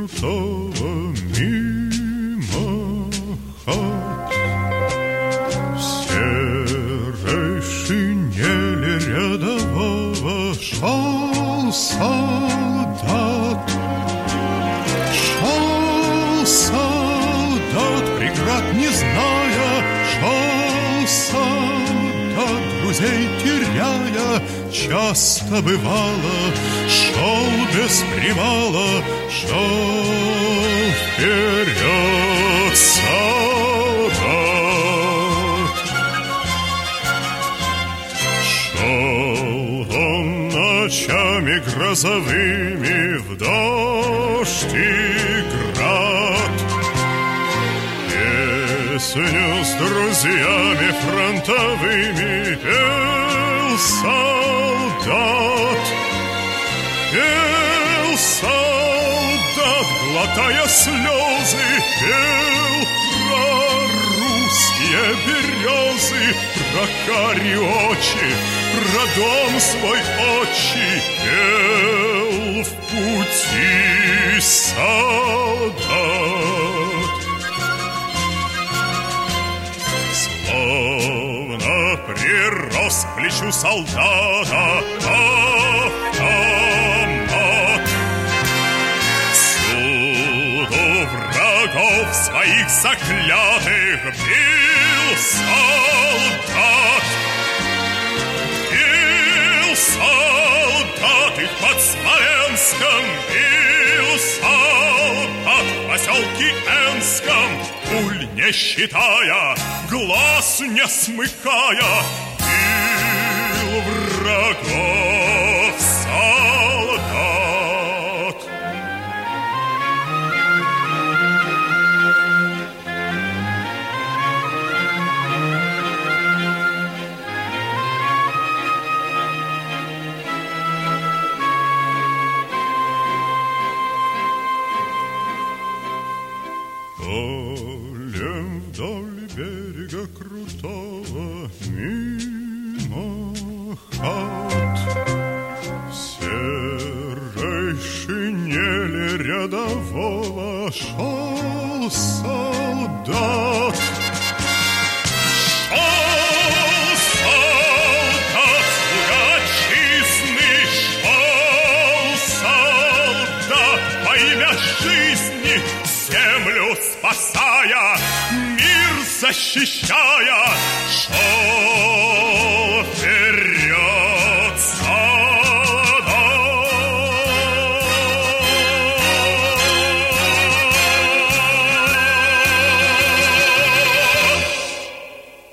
крутого мимо хат. В серой шинели рядового шел солдат. Шел солдат, преград не зная, шел солдат, друзей теряя, часто бывало, шел без привала, шел вперед солдат. Шел он ночами грозовыми в дождь и град, песню с друзьями фронтовыми пел солдат. Пел солдат, глотая слезы, пел про русские березы, про карие очи, про дом свой отчий, пел в пути солдат. Словно прирос к плечу солдата автомат, всюду врагов своих заклятых бил солдат. Бил солдат их под Смоленском, бил солдат в поселке Энском, пуль не считая, глаз не смыкая, бил врагов солдат. Полем вдоль берега крутого мимо хат, в серой шинели рядового шел солдат. Шел солдат, слуга отчизны, шел солдат во имя жизни, землю спасая, мир защищая, шел